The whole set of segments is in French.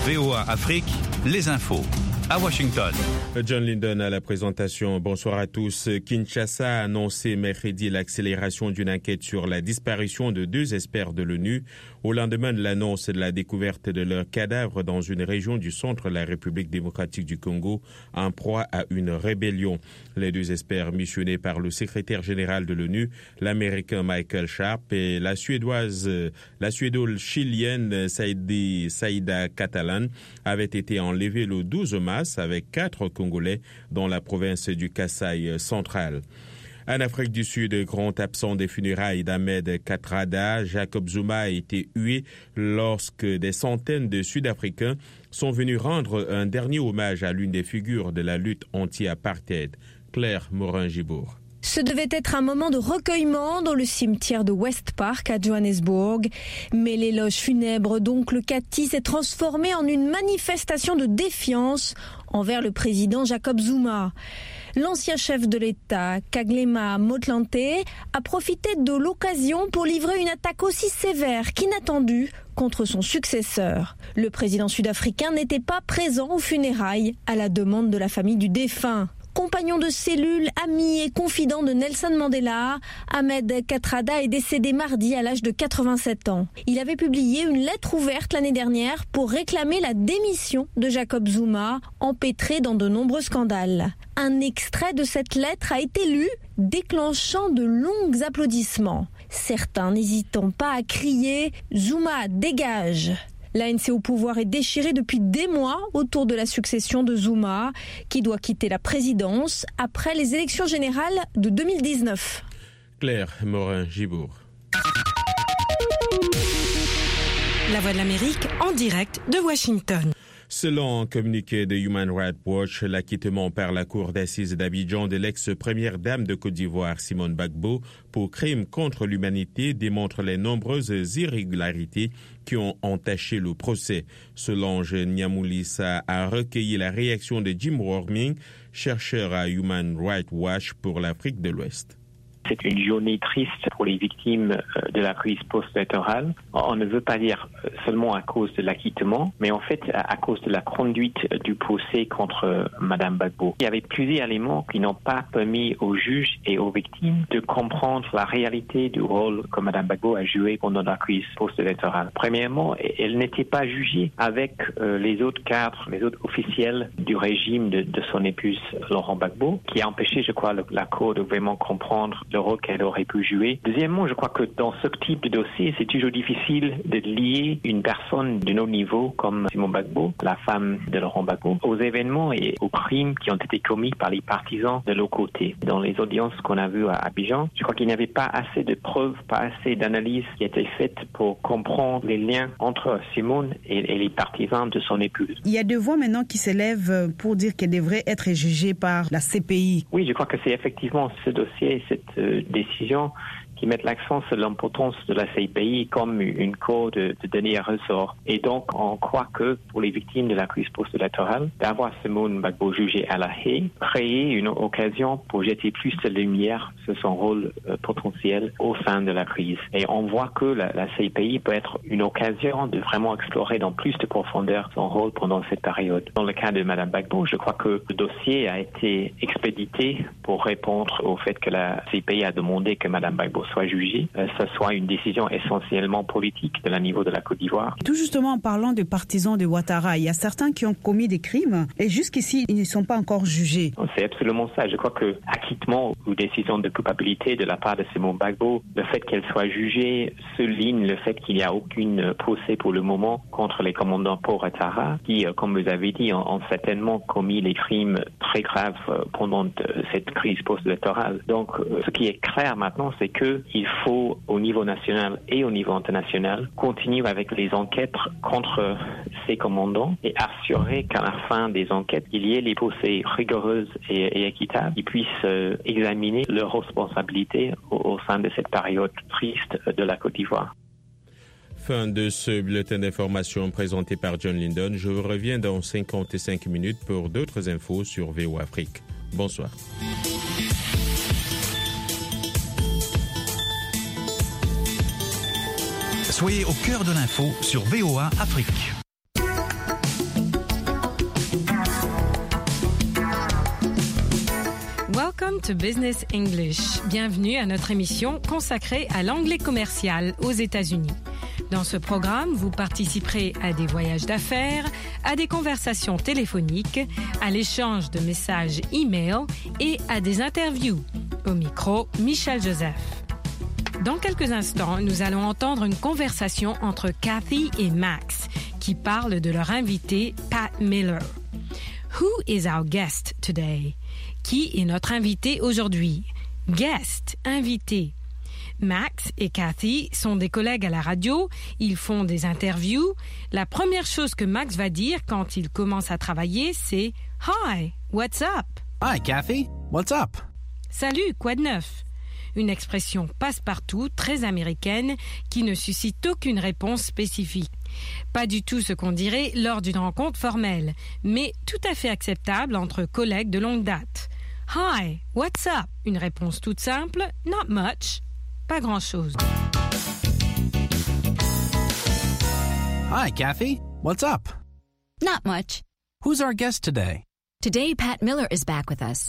VOA Afrique, les infos. À Washington. John Linden à la présentation. Bonsoir à tous. Kinshasa a annoncé mercredi l'accélération d'une enquête sur la disparition de 2 experts de l'ONU au lendemain de l'annonce de la découverte de leurs cadavres dans une région du centre de la République démocratique du Congo en proie à une rébellion. Les 2 experts missionnés par le secrétaire général de l'ONU, l'Américain Michael Sharp et la Suédo-Chilienne Saïda Catalan avaient été enlevés le 12 mars avec 4 Congolais dans la province du Kasaï central. En Afrique du Sud, grand absent des funérailles d'Ahmed Kathrada, Jacob Zuma a été hué lorsque des centaines de Sud-Africains sont venus rendre un dernier hommage à l'une des figures de la lutte anti-apartheid, Claire Morin-Gibour. Ce devait être un moment de recueillement dans le cimetière de West Park à Johannesburg. Mais l'éloge funèbre d'oncle Cathy s'est transformé en une manifestation de défiance envers le président Jacob Zuma. L'ancien chef de l'État, Kgalema Motlanthe, a profité de l'occasion pour livrer une attaque aussi sévère qu'inattendue contre son successeur. Le président sud-africain n'était pas présent aux funérailles à la demande de la famille du défunt. Compagnon de cellule, ami et confident de Nelson Mandela, Ahmed Kathrada est décédé mardi à l'âge de 87 ans. Il avait publié une lettre ouverte l'année dernière pour réclamer la démission de Jacob Zuma, empêtré dans de nombreux scandales. Un extrait de cette lettre a été lu, déclenchant de longs applaudissements. Certains n'hésitant pas à crier « Zuma, dégage !» L'ANC au pouvoir est déchirée depuis des mois autour de la succession de Zuma, qui doit quitter la présidence après les élections générales de 2019. Claire Morin-Gibour. La Voix de l'Amérique en direct de Washington. Selon un communiqué de Human Rights Watch, l'acquittement par la cour d'assises d'Abidjan de l'ex-première dame de Côte d'Ivoire, Simone Gbagbo, pour crimes contre l'humanité démontre les nombreuses irrégularités qui ont entaché le procès. Solange Nyamoulissa a recueilli la réaction de Jim Worming, chercheur à Human Rights Watch pour l'Afrique de l'Ouest. C'est une journée triste pour les victimes de la crise post-électorale. On ne veut pas dire seulement à cause de l'acquittement, mais en fait à cause de la conduite du procès contre Madame Gbagbo. Il y avait plusieurs éléments qui n'ont pas permis aux juges et aux victimes de comprendre la réalité du rôle que Madame Gbagbo a joué pendant la crise post-électorale. Premièrement, elle n'était pas jugée avec les autres cadres, les autres officiels du régime de son épouse Laurent Gbagbo, qui a empêché, je crois, la Cour de vraiment comprendre le rôle qu'elle aurait pu jouer. Deuxièmement, je crois que dans ce type de dossier, c'est toujours difficile de lier une personne de nos niveaux comme Simone Gbagbo, la femme de Laurent Gbagbo, aux événements et aux crimes qui ont été commis par les partisans de l'autre côté. Dans les audiences qu'on a vues à Abidjan, je crois qu'il n'y avait pas assez de preuves, pas assez d'analyses qui étaient faites pour comprendre les liens entre Simone et les partisans de son épouse. Il y a 2 voix maintenant qui s'élèvent pour dire qu'elle devrait être jugée par la CPI. Oui, je crois que c'est effectivement ce dossier, cette décision qui mettent l'accent sur l'importance de la CPI comme une cour de dernier ressort. Et donc, on croit que pour les victimes de la crise post-électorale, d'avoir Simone Gbagbo jugée à La Haye, créer une occasion pour jeter plus de lumière sur son rôle potentiel au sein de la crise. Et on voit que la CPI peut être une occasion de vraiment explorer dans plus de profondeur son rôle pendant cette période. Dans le cas de Madame Gbagbo, je crois que le dossier a été expédité pour répondre au fait que la CPI a demandé que Madame Gbagbo soit jugée, ce soit une décision essentiellement politique de la niveau de la Côte d'Ivoire. Tout justement en parlant de partisans de Ouattara, il y a certains qui ont commis des crimes et jusqu'ici ils ne sont pas encore jugés. C'est absolument ça. Je crois que acquittement ou décision de culpabilité de la part de Simone Gbagbo, le fait qu'elle soit jugée souligne le fait qu'il n'y a aucune procès pour le moment contre les commandants Paul Ouattara qui, comme vous avez dit, ont certainement commis les crimes très graves pendant cette crise post-électorale. Donc, ce qui est clair maintenant, c'est que il faut, au niveau national et au niveau international, continuer avec les enquêtes contre ces commandants et assurer qu'à la fin des enquêtes, il y ait les procès rigoureux et équitables qui puissent examiner leurs responsabilités au sein de cette période triste de la Côte d'Ivoire. Fin de ce bulletin d'information présenté par John Linden. Je vous reviens dans 55 minutes pour d'autres infos sur VOA Afrique. Bonsoir. Soyez au cœur de l'info sur VOA Afrique. Welcome to Business English. Bienvenue à notre émission consacrée à l'anglais commercial aux États-Unis. Dans ce programme, vous participerez à des voyages d'affaires, à des conversations téléphoniques, à l'échange de messages e-mail et à des interviews. Au micro, Michel Joseph. Dans quelques instants, nous allons entendre une conversation entre Kathy et Max qui parlent de leur invité, Pat Miller. Who is our guest today? Qui est notre invité aujourd'hui? Guest, invité. Max et Kathy sont des collègues à la radio, ils font des interviews. La première chose que Max va dire quand il commence à travailler, c'est « Hi, what's up? » Hi, Kathy. What's up? Salut, quoi de neuf? Une expression passe-partout, très américaine, qui ne suscite aucune réponse spécifique. Pas du tout ce qu'on dirait lors d'une rencontre formelle, mais tout à fait acceptable entre collègues de longue date. Hi, what's up? Une réponse toute simple, not much, pas grand-chose. Hi, Kathy. What's up? Not much. Who's our guest today? Today, Pat Miller is back with us.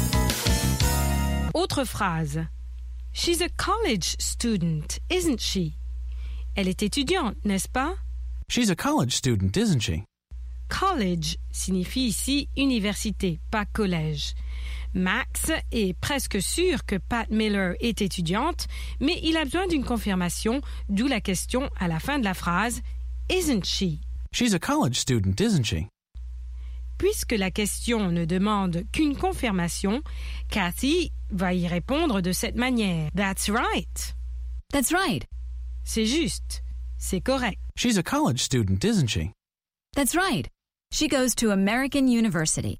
Autre phrase. She's a college student, isn't she? Elle est étudiante, n'est-ce pas? She's a college student, isn't she? College signifie ici université, pas collège. Max est presque sûr que Pat Miller est étudiante, mais il a besoin d'une confirmation, d'où la question à la fin de la phrase « Isn't she ?» She's a college student, isn't she? Puisque la question ne demande qu'une confirmation, Kathy va y répondre de cette manière. « That's right. » That's right. C'est juste. C'est correct. She's a college student, isn't she? That's right. She goes to American University.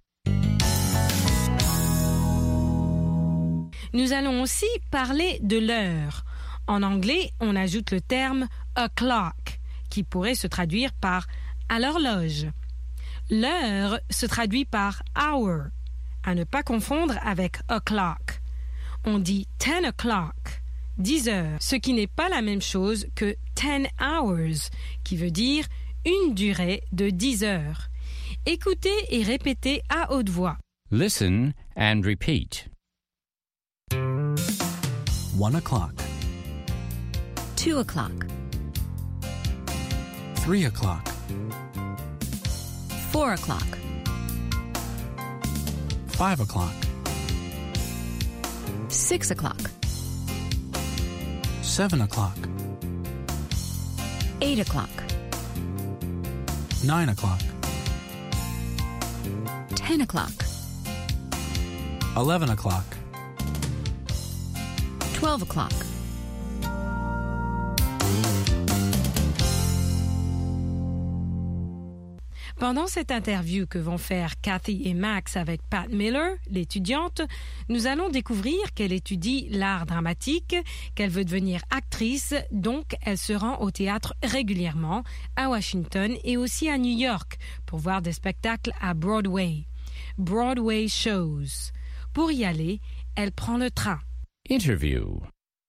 Nous allons aussi parler de l'heure. En anglais, on ajoute le terme « o'clock » qui pourrait se traduire par « à l'horloge ». L'heure se traduit par « hour », à ne pas confondre avec « o'clock ». On dit « 10 o'clock », 10 heures, ce qui n'est pas la même chose que « 10 hours », qui veut dire une durée de 10 heures. Écoutez et répétez à haute voix. Listen and repeat. 1 o'clock. 2 o'clock. 3 o'clock. 4 o'clock. 5 o'clock. 6 o'clock. 7 o'clock. 8 o'clock. 9 o'clock. 10 o'clock. 11 o'clock. 12 o'clock. Pendant cette interview que vont faire Kathy et Max avec Pat Miller, l'étudiante, nous allons découvrir qu'elle étudie l'art dramatique, qu'elle veut devenir actrice, donc elle se rend au théâtre régulièrement, à Washington et aussi à New York, pour voir des spectacles à Broadway. Broadway shows. Pour y aller, elle prend le train. Interview.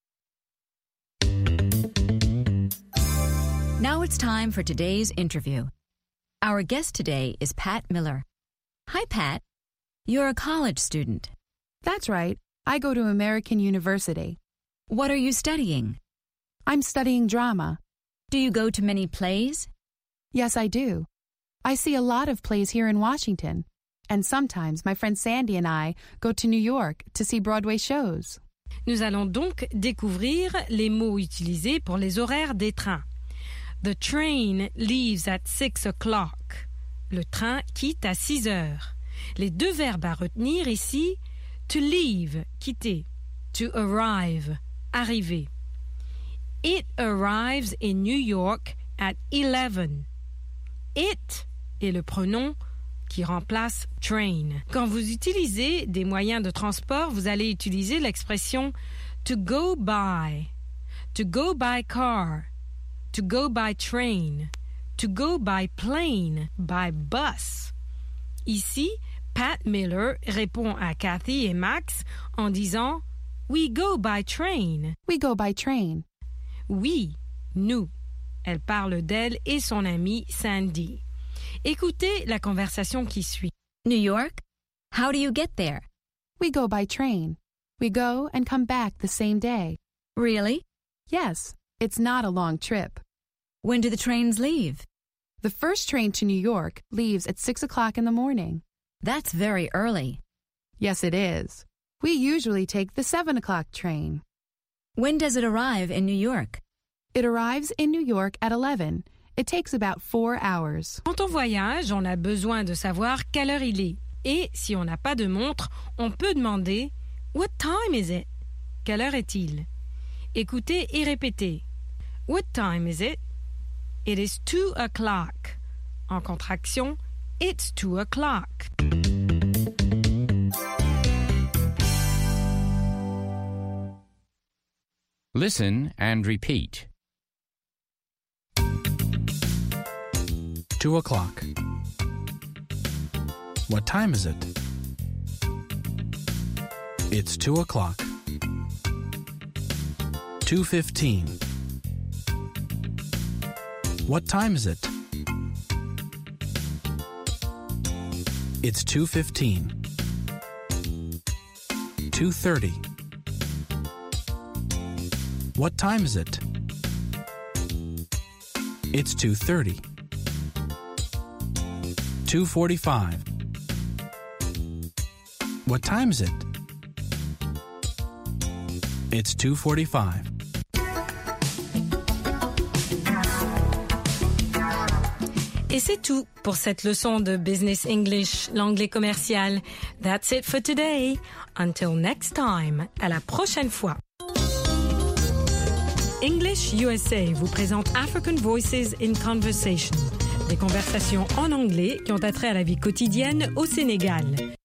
Now it's time for today's interview. Our guest today is Pat Miller. Hi, Pat. You're a college student. That's right. I go to American University. What are you studying? I'm studying drama. Do you go to many plays? Yes, I do. I see a lot of plays here in Washington. And sometimes my friend Sandy and I go to New York to see Broadway shows. Nous allons donc découvrir les mots utilisés pour les horaires des trains. The train leaves at 6 o'clock. Le train quitte à 6 heures. Les deux verbes à retenir ici, to leave, quitter, to arrive, arriver. It arrives in New York at 11. It est le pronom qui remplace train. Quand vous utilisez des moyens de transport, vous allez utiliser l'expression to go by car, to go by train, to go by plane, by bus. Ici, Pat Miller répond à Kathy et Max en disant « We go by train ». We go by train. Oui, nous. Elle parle d'elle et son amie Sandy. Écoutez la conversation qui suit. New York? How do you get there? We go by train. We go and come back the same day. Really? Yes, it's not a long trip. When do the trains leave? The first train to New York leaves at 6 o'clock in the morning. That's very early. Yes, it is. We usually take the 7 o'clock train. When does it arrive in New York? It arrives in New York at 11. It takes about 4 hours. Quand on voyage, on a besoin de savoir quelle heure il est. Et si on n'a pas de montre, on peut demander « What time is it ?» Quelle heure est-il? Écoutez et répétez. What time is it? It is 2 o'clock. En contraction, it's 2 o'clock. Listen and repeat. 2 o'clock. What time is it? It's 2 o'clock. 2:15. What time is it? It's 2:15. 2:30. What time is it? It's 2:30. 2:45. What time is it? It's 2:45. Et c'est tout pour cette leçon de Business English, l'anglais commercial. That's it for today. Until next time. À la prochaine fois. English USA vous présente African Voices in Conversation. Des conversations en anglais qui ont attrait à la vie quotidienne au Sénégal.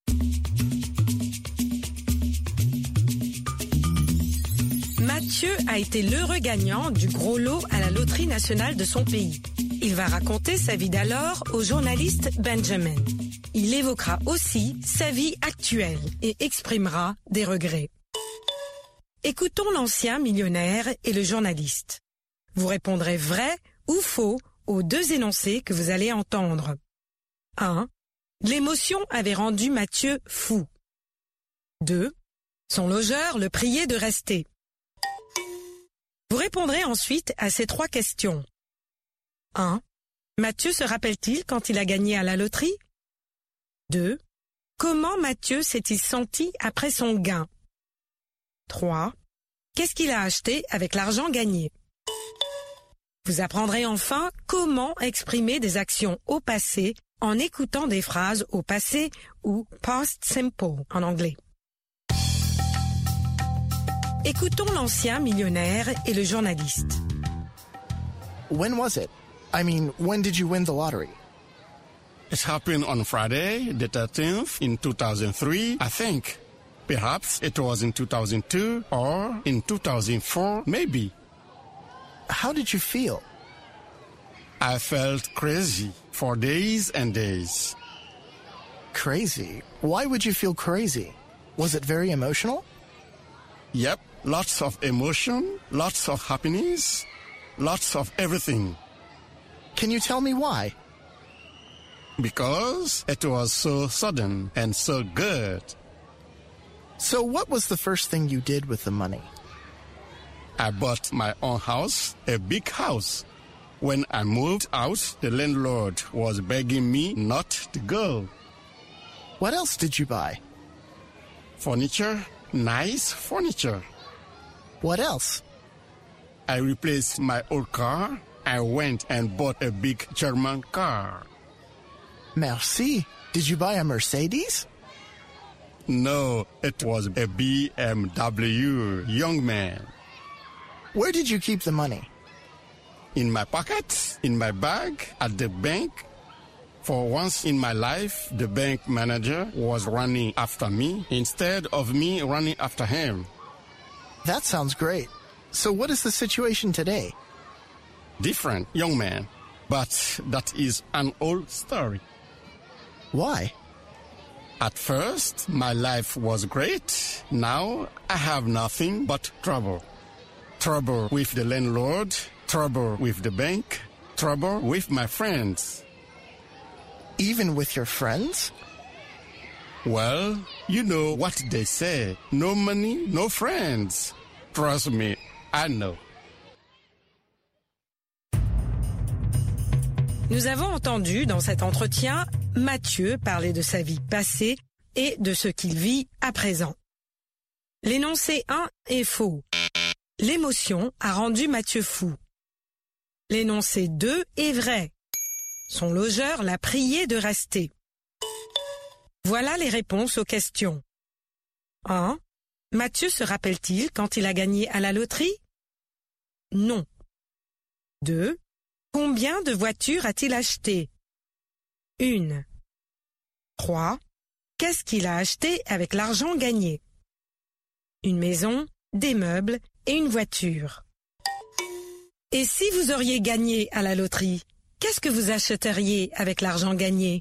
Mathieu a été l'heureux gagnant du gros lot à la loterie nationale de son pays. Il va raconter sa vie d'alors au journaliste Benjamin. Il évoquera aussi sa vie actuelle et exprimera des regrets. Écoutons l'ancien millionnaire et le journaliste. Vous répondrez vrai ou faux aux deux énoncés que vous allez entendre. 1. L'émotion avait rendu Mathieu fou. 2. Son logeur le priait de rester. Vous répondrez ensuite à ces trois questions. 1. Mathieu se rappelle-t-il quand il a gagné à la loterie? 2. Comment Mathieu s'est-il senti après son gain? 3. Qu'est-ce qu'il a acheté avec l'argent gagné? Vous apprendrez enfin comment exprimer des actions au passé en écoutant des phrases au passé ou past simple en anglais. Écoutons l'ancien millionnaire et le journaliste. When was it? I mean, when did you win the lottery? It happened on Friday, the 13th, in 2003, I think. Perhaps it was in 2002 or in 2004, maybe. How did you feel? I felt crazy for days and days. Crazy? Why would you feel crazy? Was it very emotional? Yep, lots of emotion, lots of happiness, lots of everything. Can you tell me why? Because it was so sudden and so good. So what was the first thing you did with the money? I bought my own house, a big house. When I moved out, the landlord was begging me not to go. What else did you buy? Furniture, nice furniture. What else? I replaced my old car. I went and bought a big German car. Merci. Did you buy a Mercedes? No, it was a BMW, young man. Where did you keep the money? In my pocket, in my bag, at the bank. For once in my life, the bank manager was running after me instead of me running after him. That sounds great. So what is the situation today? Different, young man. But that is an old story. Why? At first, my life was great. Now, I have nothing but trouble. Trouble with the landlord, trouble with the bank, trouble with my friends. Even with your friends? Well, you know what they say. No money, no friends. Trust me, I know. Nous avons entendu dans cet entretien Mathieu parler de sa vie passée et de ce qu'il vit à présent. L'énoncé 1 est faux. L'émotion a rendu Mathieu fou. L'énoncé 2 est vrai. Son logeur l'a prié de rester. Voilà les réponses aux questions. 1. Mathieu se rappelle-t-il quand il a gagné à la loterie? Non. 2. Combien de voitures a-t-il acheté? 1. 3. Qu'est-ce qu'il a acheté avec l'argent gagné? Une maison, des meubles et une voiture. Et si vous auriez gagné à la loterie, qu'est-ce que vous achèteriez avec l'argent gagné?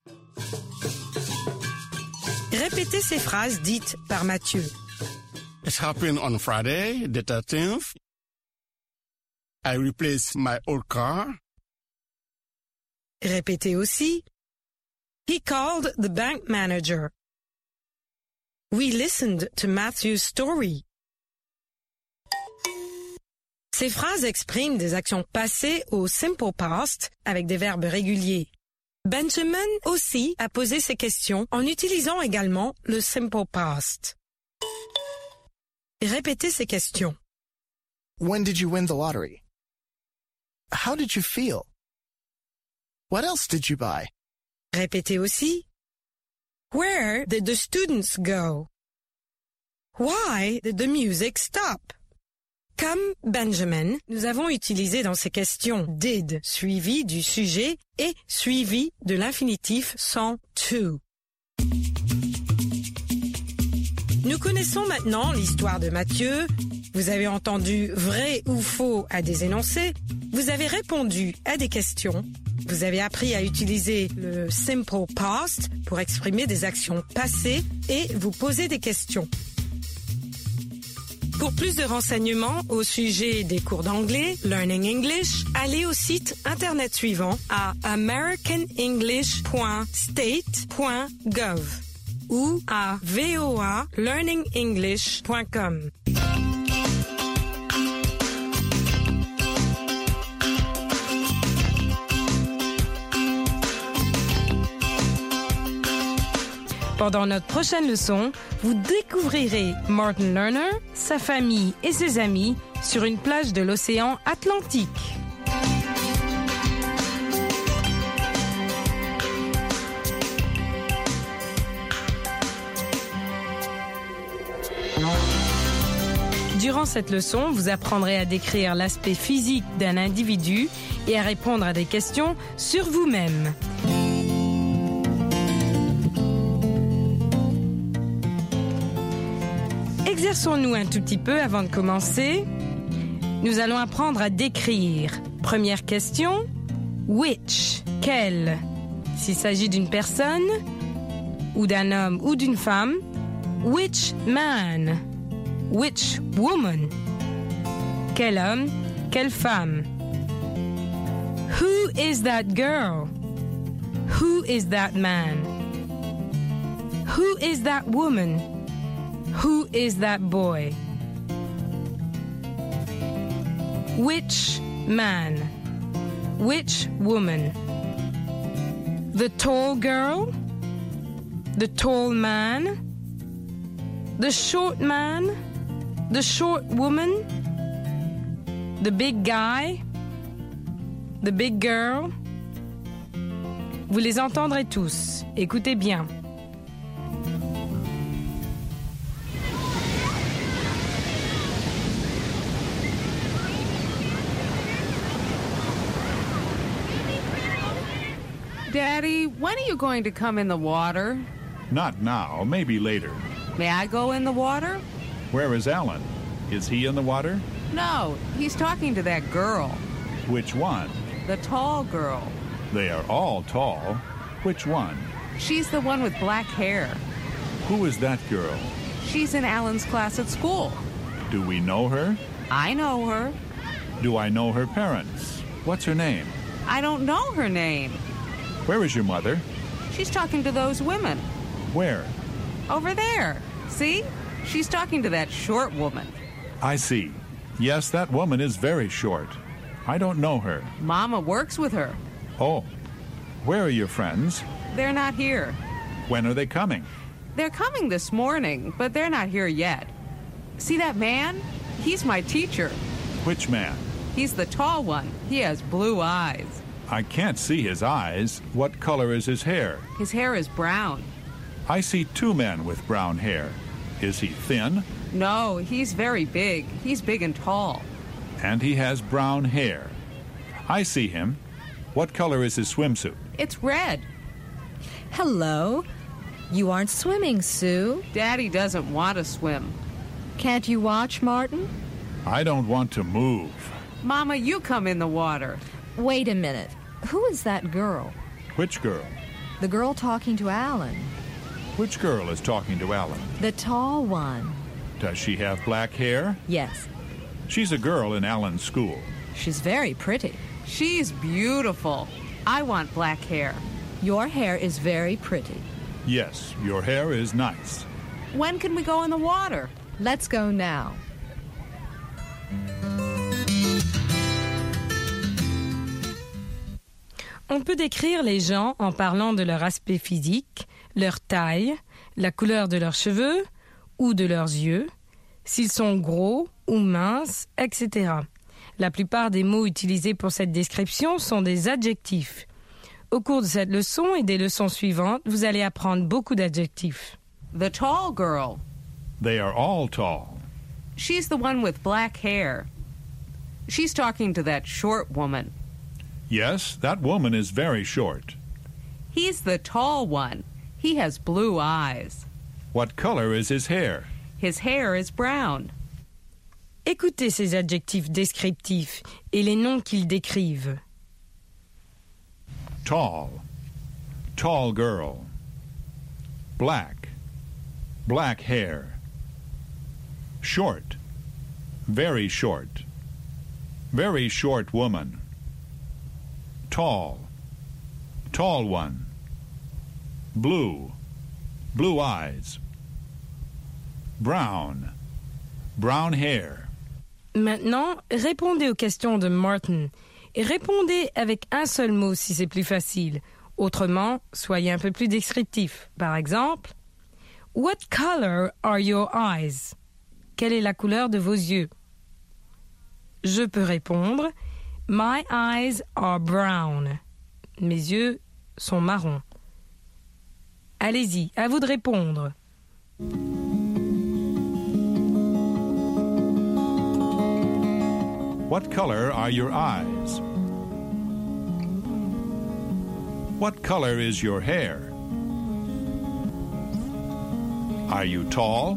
Répétez ces phrases dites par Mathieu. It happened on Friday, the 13th. I replaced my old car. Répétez aussi. He called the bank manager. We listened to Matthew's story. Ces phrases expriment des actions passées au simple past avec des verbes réguliers. Benjamin aussi a posé ces questions en utilisant également le simple past. Répétez ces questions. When did you win the lottery? How did you feel? What else did you buy? Répétez aussi. Where did the students go? Why did the music stop? Comme Benjamin, nous avons utilisé dans ces questions did suivi du sujet et suivi de l'infinitif sans to. Nous connaissons maintenant l'histoire de Mathieu. Vous avez entendu vrai ou faux à des énoncés. Vous avez répondu à des questions. Vous avez appris à utiliser le simple past pour exprimer des actions passées et vous poser des questions. Pour plus de renseignements au sujet des cours d'anglais, Learning English, allez au site internet suivant à americanenglish.state.gov ou à voalearningenglish.com. Pendant notre prochaine leçon, vous découvrirez Martin Lerner, sa famille et ses amis sur une plage de l'océan Atlantique. Durant cette leçon, vous apprendrez à décrire l'aspect physique d'un individu et à répondre à des questions sur vous-même. Exerçons-nous un tout petit peu avant de commencer. Nous allons apprendre à décrire. Première question. Which? Quel? S'il s'agit d'une personne, ou d'un homme ou d'une femme. Which man? Which woman? Quel homme? Quelle femme? Who is that girl? Who is that man? Who is that woman? Who is that boy? Which man? Which woman? The tall girl? The tall man? The short man? The short woman? The big guy? The big girl? Vous les entendrez tous. Écoutez bien. Daddy, when are you going to come in the water? Not now, maybe later. May I go in the water? Where is Alan? Is he in the water? No, he's talking to that girl. Which one? The tall girl. They are all tall. Which one? She's the one with black hair. Who is that girl? She's in Alan's class at school. Do we know her? I know her. Do I know her parents? What's her name? I don't know her name. Where is your mother? She's talking to those women. Where? Over there. See? She's talking to that short woman. I see. Yes, that woman is very short. I don't know her. Mama works with her. Oh. Where are your friends? They're not here. When are they coming? They're coming this morning, but they're not here yet. See that man? He's my teacher. Which man? He's the tall one. He has blue eyes. I can't see his eyes. What color is his hair? His hair is brown. I see two men with brown hair. Is he thin? No, he's very big. He's big and tall. And he has brown hair. I see him. What color is his swimsuit? It's red. Hello. You aren't swimming, Sue. Daddy doesn't want to swim. Can't you watch, Martin? I don't want to move. Mama, you come in the water. Wait a minute. Who is that girl? Which girl? The girl talking to Alan. Which girl is talking to Alan? The tall one. Does she have black hair? Yes. She's a girl in Alan's school. She's very pretty. She's beautiful. I want black hair. Your hair is very pretty. Yes, your hair is nice. When can we go in the water? Let's go now. On peut décrire les gens en parlant de leur aspect physique, leur taille, la couleur de leurs cheveux ou de leurs yeux, s'ils sont gros ou minces, etc. La plupart des mots utilisés pour cette description sont des adjectifs. Au cours de cette leçon et des leçons suivantes, vous allez apprendre beaucoup d'adjectifs. The tall girl. They are all tall. She's the one with black hair. She's talking to that short woman. Yes, that woman is very short. He's the tall one. He has blue eyes. What color is his hair? His hair is brown. Écoutez ces adjectifs descriptifs et les noms qu'ils décrivent. Tall. Tall girl. Black. Black hair. Short. Very short. Very short woman. Tall. Tall one. Blue. Blue eyes. Brown. Brown hair. Maintenant, répondez aux questions de Martin et répondez avec un seul mot si c'est plus facile. Autrement, soyez un peu plus descriptif. Par exemple, What color are your eyes? Quelle est la couleur de vos yeux? Je peux répondre My eyes are brown. Mes yeux sont marrons. Allez-y, à vous de répondre. What color are your eyes? What color is your hair? Are you tall?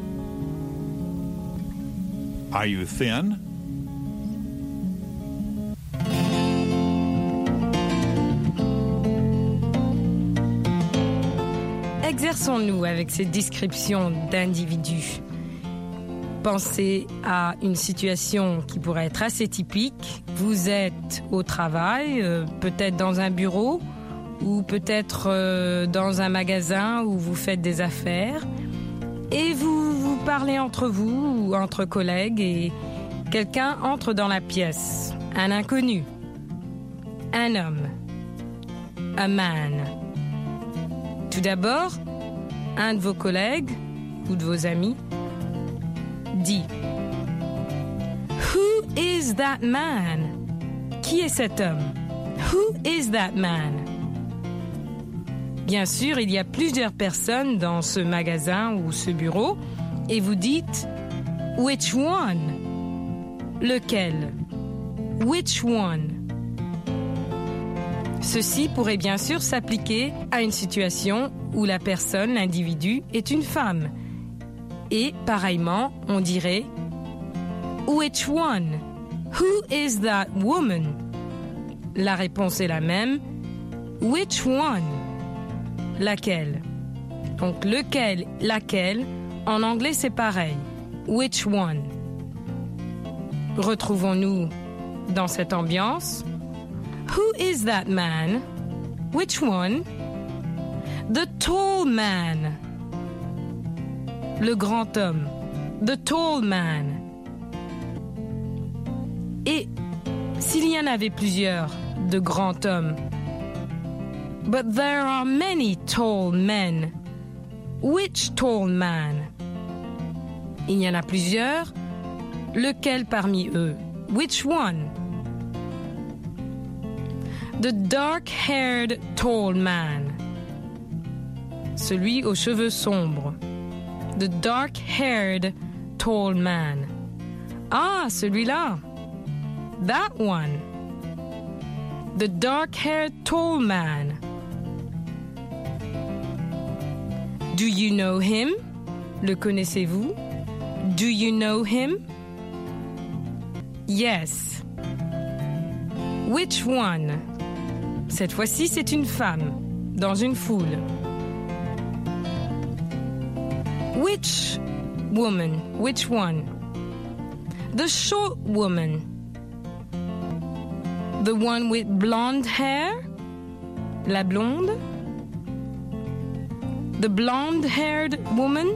Are you thin? Exerçons-nous avec ces descriptions d'individus. Pensez à une situation qui pourrait être assez typique. Vous êtes au travail, peut-être dans un bureau ou peut-être dans un magasin où vous faites des affaires et vous parlez entre vous ou entre collègues et quelqu'un entre dans la pièce. Un inconnu, un homme, a man. Tout d'abord, un de vos collègues ou de vos amis dit « Who is that man? » Qui est cet homme? « Who is that man? » Bien sûr, il y a plusieurs personnes dans ce magasin ou ce bureau et vous dites « Which one? » Lequel? « Which one? » Ceci pourrait bien sûr s'appliquer à une situation où la personne, l'individu, est une femme. Et, pareillement, on dirait « Which one? Who is that woman? » La réponse est la même. « Which one? » Laquelle? Donc, lequel, laquelle, en anglais c'est pareil. « Which one? » Retrouvons-nous dans cette ambiance. Who is that man? Which one? The tall man. Le grand homme. The tall man. Et s'il y en avait plusieurs de grands hommes. But there are many tall men. Which tall man? Il y en a plusieurs. Lequel parmi eux? Which one? The dark-haired tall man. Celui aux cheveux sombres. The dark-haired tall man. Ah, celui-là. That one. The dark-haired tall man. Do you know him? Le connaissez-vous? Do you know him? Yes. Which one? Cette fois-ci, c'est une femme, dans une foule. Which woman? Which one? The short woman. The one with blonde hair? La blonde? The blonde-haired woman?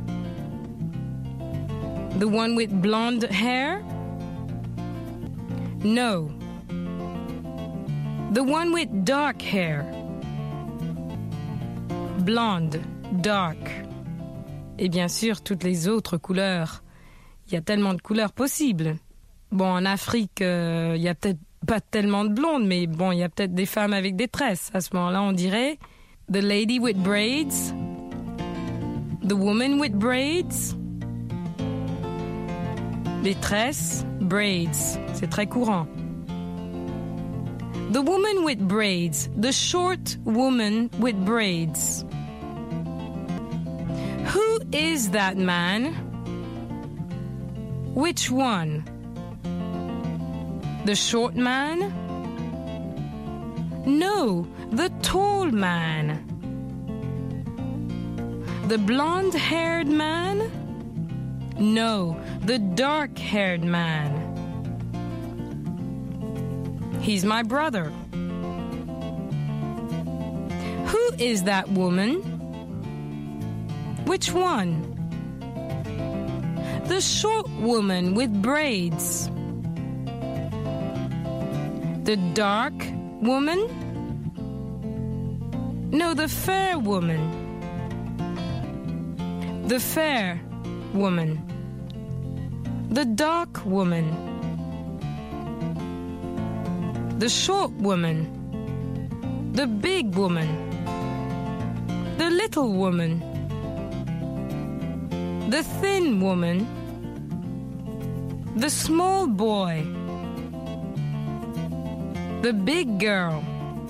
The one with blonde hair? No. The one with dark hair. Blonde, dark. Et bien sûr, toutes les autres couleurs. Il y a tellement de couleurs possibles. Bon, en Afrique, il y a peut-être pas tellement de blondes, mais bon, il y a peut-être des femmes avec des tresses. À ce moment-là, on dirait the lady with braids, the woman with braids. Les tresses, braids, c'est très courant. The woman with braids, the short woman with braids. Who is that man? Which one? The short man? No, the tall man. The blonde-haired man? No, the dark-haired man. He's my brother. Who is that woman? Which one? The short woman with braids. The dark woman? No, the fair woman. The fair woman. The dark woman. The short woman. The big woman. The little woman. The thin woman. The small boy. The big girl.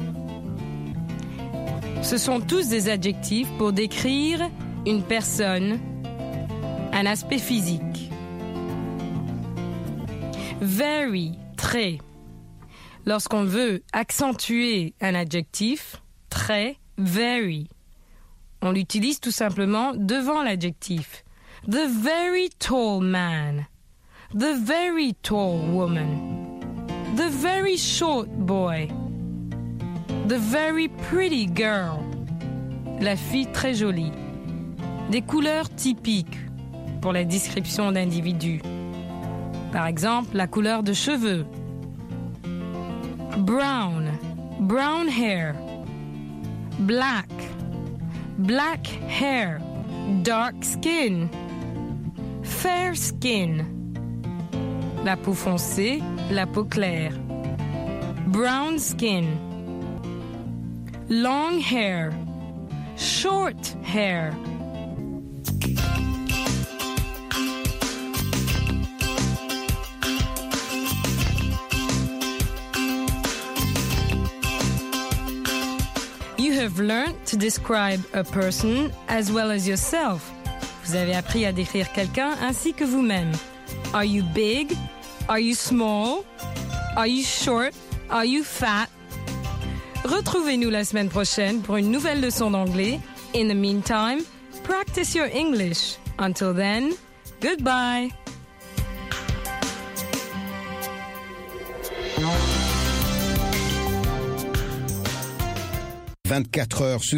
Ce sont tous des adjectifs pour décrire une personne, un aspect physique. Very, très. Lorsqu'on veut accentuer un adjectif, très, very, on l'utilise tout simplement devant l'adjectif. The very tall man. The very tall woman. The very short boy. The very pretty girl. La fille très jolie. Des couleurs typiques pour la description d'individus. Par exemple, la couleur de cheveux. Brown, brown hair. Black, black hair. Dark skin. Fair skin. La peau foncée, la peau claire. Brown skin. Long hair. Short hair. You have learned to describe a person as well as yourself. Vous avez appris à décrire quelqu'un ainsi que vous-même. Are you big? Are you small? Are you short? Are you fat? Retrouvez-nous la semaine prochaine pour une nouvelle leçon d'anglais. In the meantime, practice your English. Until then, goodbye. 24 heures sur